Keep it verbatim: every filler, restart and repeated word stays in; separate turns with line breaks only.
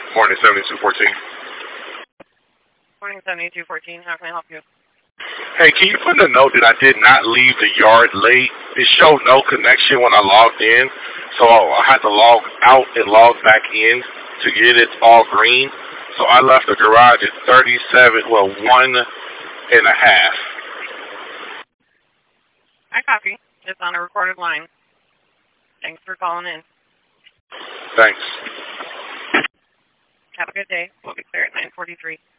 Morning, seventy-two fourteen.
Morning, seventy-two fourteen. How can I help you?
Hey, can you put in a note that I did not leave the yard late? It showed no connection when I logged in, so I had to log out and log back in to get it all green. So I left the garage at thirty-seven, well, one and a half.
I copy. It's on a recorded line. Thanks for calling in.
Thanks.
Have a good day. We'll be clear at nine forty-three.